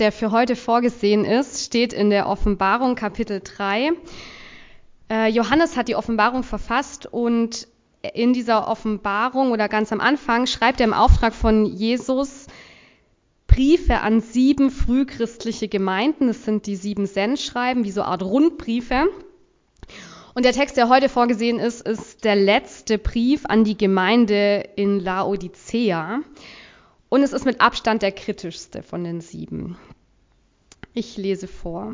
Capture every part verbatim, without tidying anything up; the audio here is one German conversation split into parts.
der für heute vorgesehen ist, steht in der Offenbarung Kapitel drei. Äh, Johannes hat die Offenbarung verfasst und in dieser Offenbarung oder ganz am Anfang schreibt er im Auftrag von Jesus Briefe an sieben frühchristliche Gemeinden. Das sind die sieben Sendschreiben, wie so eine Art Rundbriefe. Und der Text, der heute vorgesehen ist, ist der letzte Brief an die Gemeinde in Laodicea. Und es ist mit Abstand der kritischste von den sieben. Ich lese vor.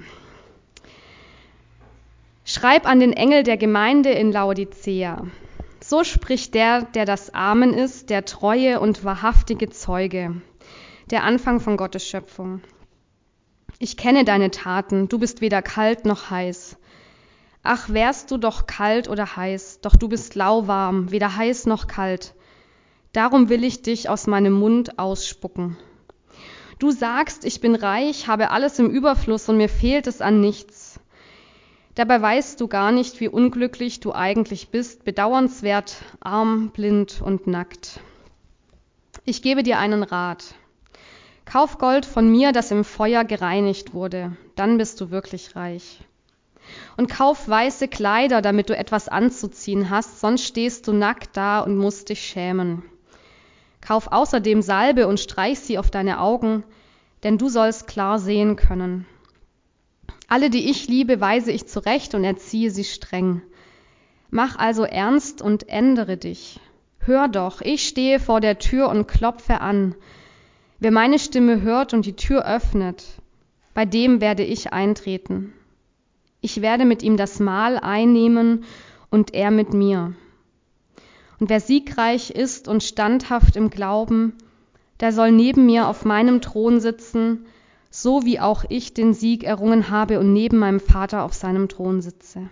Schreib an den Engel der Gemeinde in Laodicea. So spricht der, der das Amen ist, der treue und wahrhaftige Zeuge, der Anfang von Gottes Schöpfung. Ich kenne deine Taten, du bist weder kalt noch heiß. Ach, wärst du doch kalt oder heiß, doch du bist lauwarm, weder heiß noch kalt. Darum will ich dich aus meinem Mund ausspucken. Du sagst, ich bin reich, habe alles im Überfluss und mir fehlt es an nichts. Dabei weißt du gar nicht, wie unglücklich du eigentlich bist, bedauernswert, arm, blind und nackt. Ich gebe dir einen Rat. Kauf Gold von mir, das im Feuer gereinigt wurde, dann bist du wirklich reich. Und kauf weiße Kleider, damit du etwas anzuziehen hast, sonst stehst du nackt da und musst dich schämen. Kauf außerdem Salbe und streich sie auf deine Augen, denn du sollst klar sehen können. Alle, die ich liebe, weise ich zurecht und erziehe sie streng. Mach also ernst und ändere dich. Hör doch, ich stehe vor der Tür und klopfe an. Wer meine Stimme hört und die Tür öffnet, bei dem werde ich eintreten. Ich werde mit ihm das Mahl einnehmen und er mit mir. Und wer siegreich ist und standhaft im Glauben, der soll neben mir auf meinem Thron sitzen, so wie auch ich den Sieg errungen habe und neben meinem Vater auf seinem Thron sitze.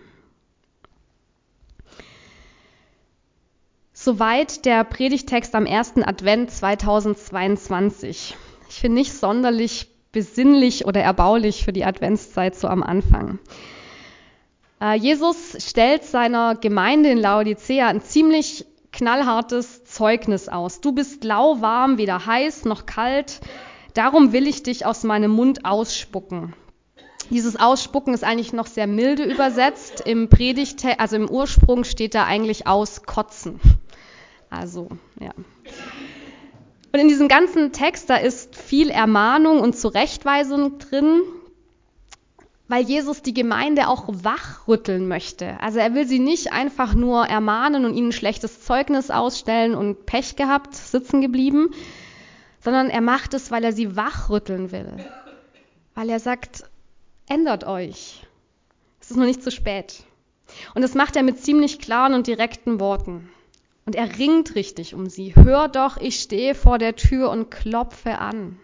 Soweit der Predigtext am ersten Advent zweitausendzweiundzwanzig. Ich finde nicht sonderlich besinnlich oder erbaulich für die Adventszeit so am Anfang. Äh, Jesus stellt seiner Gemeinde in Laodicea ein ziemlich knallhartes Zeugnis aus. Du bist lauwarm, weder heiß noch kalt. Darum will ich dich aus meinem Mund ausspucken. Dieses Ausspucken ist eigentlich noch sehr milde übersetzt. Im Predigte, also im Ursprung steht da eigentlich auskotzen. Also, ja. Und in diesem ganzen Text, da ist viel Ermahnung und Zurechtweisung drin, weil Jesus die Gemeinde auch wachrütteln möchte. Also er will sie nicht einfach nur ermahnen und ihnen ein schlechtes Zeugnis ausstellen und Pech gehabt, sitzen geblieben, sondern er macht es, weil er sie wachrütteln will. Weil er sagt, ändert euch. Es ist noch nicht zu spät. Und das macht er mit ziemlich klaren und direkten Worten. Und er ringt richtig um sie. Hör doch, ich stehe vor der Tür und klopfe an.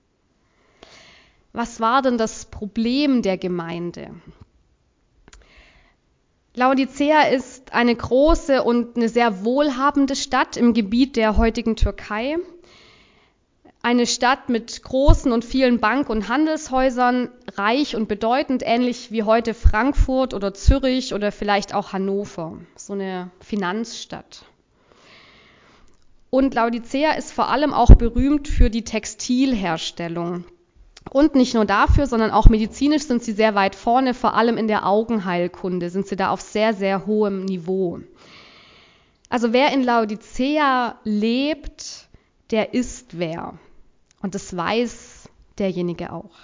Was war denn das Problem der Gemeinde? Laodicea ist eine große und eine sehr wohlhabende Stadt im Gebiet der heutigen Türkei. Eine Stadt mit großen und vielen Bank- und Handelshäusern, reich und bedeutend, ähnlich wie heute Frankfurt oder Zürich oder vielleicht auch Hannover, so eine Finanzstadt. Und Laodicea ist vor allem auch berühmt für die Textilherstellung. Und nicht nur dafür, sondern auch medizinisch sind sie sehr weit vorne, vor allem in der Augenheilkunde sind sie da auf sehr, sehr hohem Niveau. Also wer in Laodicea lebt, der ist wer. Und das weiß derjenige auch.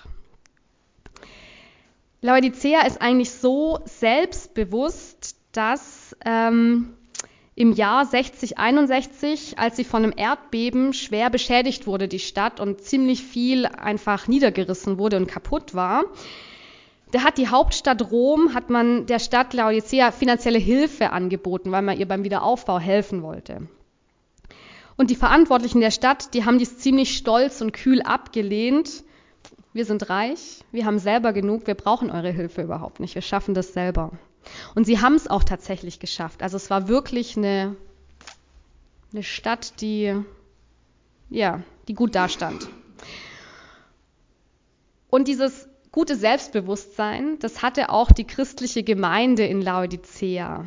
Laodicea ist eigentlich so selbstbewusst, dass ähm, im Jahr sechzig einundsechzig, als sie von einem Erdbeben schwer beschädigt wurde, die Stadt, und ziemlich viel einfach niedergerissen wurde und kaputt war, da hat die Hauptstadt Rom, hat man der Stadt Laodicea finanzielle Hilfe angeboten, weil man ihr beim Wiederaufbau helfen wollte. Und die Verantwortlichen der Stadt, die haben dies ziemlich stolz und kühl abgelehnt. Wir sind reich, wir haben selber genug, wir brauchen eure Hilfe überhaupt nicht, wir schaffen das selber. Und sie haben es auch tatsächlich geschafft. Also es war wirklich eine, eine Stadt, die, ja, die gut dastand. Und dieses gute Selbstbewusstsein, das hatte auch die christliche Gemeinde in Laodicea.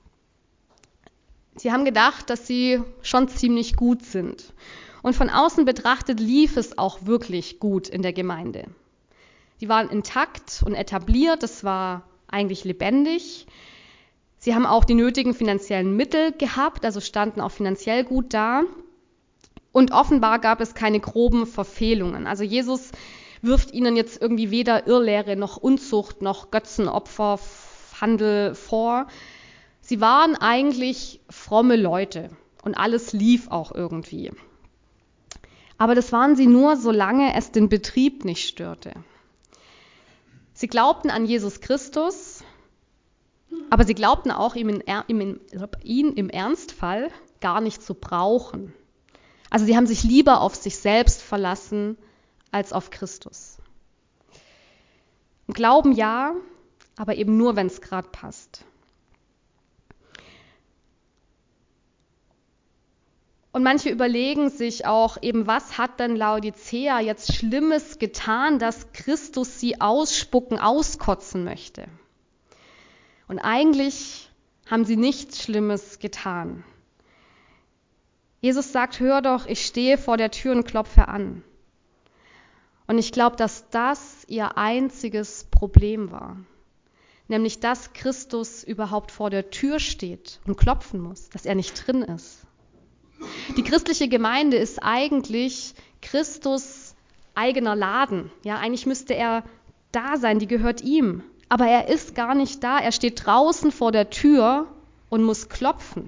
Sie haben gedacht, dass sie schon ziemlich gut sind. Und von außen betrachtet lief es auch wirklich gut in der Gemeinde. Die waren intakt und etabliert, das war eigentlich lebendig. Sie haben auch die nötigen finanziellen Mittel gehabt, also standen auch finanziell gut da. Und offenbar gab es keine groben Verfehlungen. Also Jesus wirft ihnen jetzt irgendwie weder Irrlehre noch Unzucht noch Götzenopferhandel vor. Sie waren eigentlich fromme Leute und alles lief auch irgendwie. Aber das waren sie nur, solange es den Betrieb nicht störte. Sie glaubten an Jesus Christus, aber sie glaubten auch, ihn, in, ihn, ihn im Ernstfall gar nicht zu brauchen. Also sie haben sich lieber auf sich selbst verlassen als auf Christus. Und Glauben ja, aber eben nur, wenn es gerade passt. Und manche überlegen sich auch eben, was hat denn Laodicea jetzt Schlimmes getan, dass Christus sie ausspucken, auskotzen möchte? Und eigentlich haben sie nichts Schlimmes getan. Jesus sagt, hör doch, ich stehe vor der Tür und klopfe an. Und ich glaube, dass das ihr einziges Problem war. Nämlich, dass Christus überhaupt vor der Tür steht und klopfen muss, dass er nicht drin ist. Die christliche Gemeinde ist eigentlich Christus eigener Laden. Ja, eigentlich müsste er da sein, die gehört ihm. Aber er ist gar nicht da, er steht draußen vor der Tür und muss klopfen.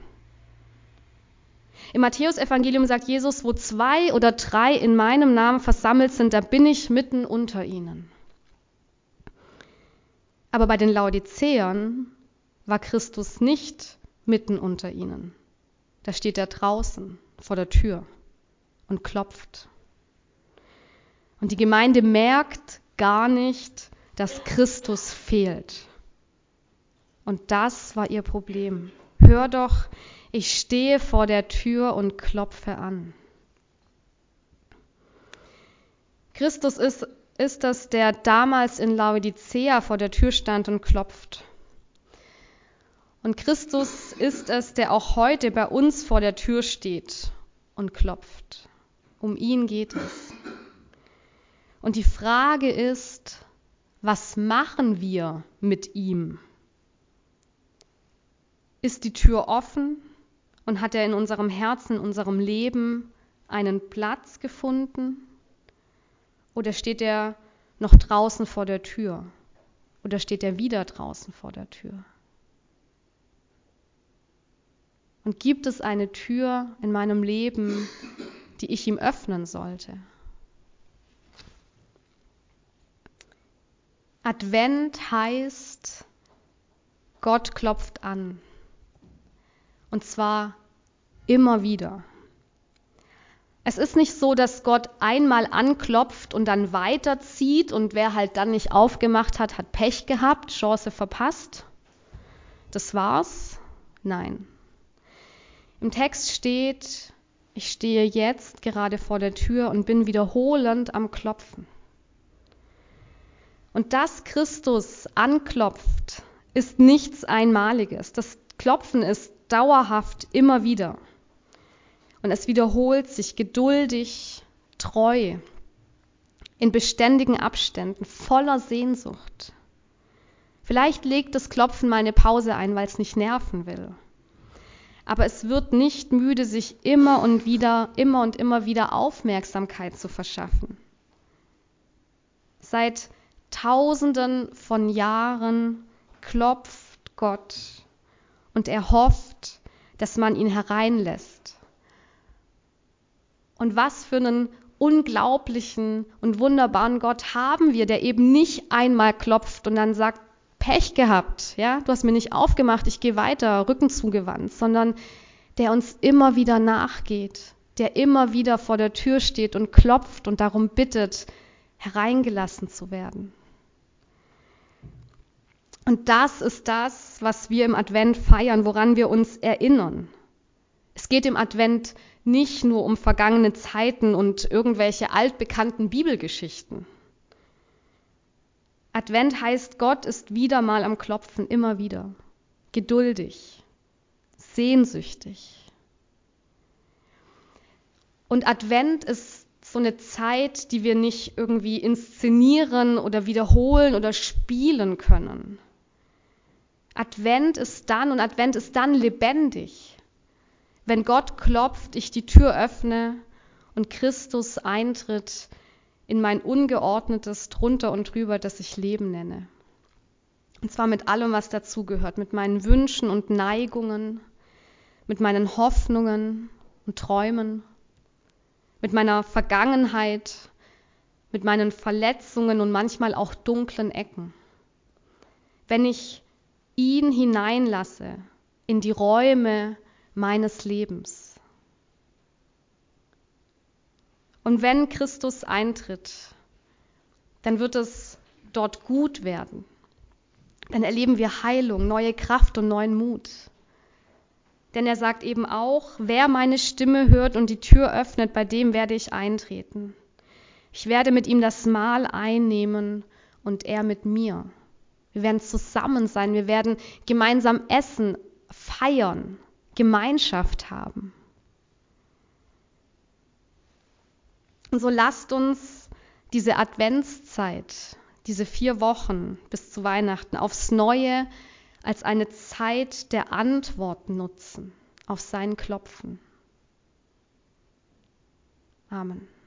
Im Matthäusevangelium sagt Jesus, wo zwei oder drei in meinem Namen versammelt sind, da bin ich mitten unter ihnen. Aber bei den Laodiceern war Christus nicht mitten unter ihnen. Da steht er draußen vor der Tür und klopft. Und die Gemeinde merkt gar nicht, dass Christus fehlt. Und das war ihr Problem. Hör doch, ich stehe vor der Tür und klopfe an. Christus ist, ist es, der damals in Laodicea vor der Tür stand und klopft. Und Christus ist es, der auch heute bei uns vor der Tür steht und klopft. Um ihn geht es. Und die Frage ist, was machen wir mit ihm? Ist die Tür offen und hat er in unserem Herzen, in unserem Leben einen Platz gefunden? Oder steht er noch draußen vor der Tür? Oder steht er wieder draußen vor der Tür? Und gibt es eine Tür in meinem Leben, die ich ihm öffnen sollte? Advent heißt, Gott klopft an. Und zwar immer wieder. Es ist nicht so, dass Gott einmal anklopft und dann weiterzieht und wer halt dann nicht aufgemacht hat, hat Pech gehabt, Chance verpasst. Das war's? Nein. Im Text steht, ich stehe jetzt gerade vor der Tür und bin wiederholend am Klopfen. Und dass Christus anklopft, ist nichts Einmaliges. Das Klopfen ist dauerhaft immer wieder. Und es wiederholt sich geduldig, treu, in beständigen Abständen, voller Sehnsucht. Vielleicht legt das Klopfen mal eine Pause ein, weil es nicht nerven will. Aber es wird nicht müde, sich immer und wieder, immer und immer wieder Aufmerksamkeit zu verschaffen. Seit Tausenden von Jahren klopft Gott und er hofft, dass man ihn hereinlässt. Und was für einen unglaublichen und wunderbaren Gott haben wir, der eben nicht einmal klopft und dann sagt, Pech gehabt, ja, du hast mir nicht aufgemacht, ich gehe weiter, Rücken zugewandt, sondern der uns immer wieder nachgeht, der immer wieder vor der Tür steht und klopft und darum bittet, hereingelassen zu werden. Und das ist das, was wir im Advent feiern, woran wir uns erinnern. Es geht im Advent nicht nur um vergangene Zeiten und irgendwelche altbekannten Bibelgeschichten. Advent heißt, Gott ist wieder mal am Klopfen, immer wieder. Geduldig, sehnsüchtig. Und Advent ist so eine Zeit, die wir nicht irgendwie inszenieren oder wiederholen oder spielen können. Advent ist dann und Advent ist dann lebendig, wenn Gott klopft, ich die Tür öffne und Christus eintritt in mein ungeordnetes drunter und drüber, das ich Leben nenne. Und zwar mit allem, was dazugehört, mit meinen Wünschen und Neigungen, mit meinen Hoffnungen und Träumen, mit meiner Vergangenheit, mit meinen Verletzungen und manchmal auch dunklen Ecken. Wenn ich ihn hineinlasse in die Räume meines Lebens. Und wenn Christus eintritt, dann wird es dort gut werden. Dann erleben wir Heilung, neue Kraft und neuen Mut. Denn er sagt eben auch, wer meine Stimme hört und die Tür öffnet, bei dem werde ich eintreten. Ich werde mit ihm das Mahl einnehmen und er mit mir. Wir werden zusammen sein, wir werden gemeinsam essen, feiern, Gemeinschaft haben. Und so lasst uns diese Adventszeit, diese vier Wochen bis zu Weihnachten aufs Neue als eine Zeit der Antwort nutzen auf sein Klopfen. Amen.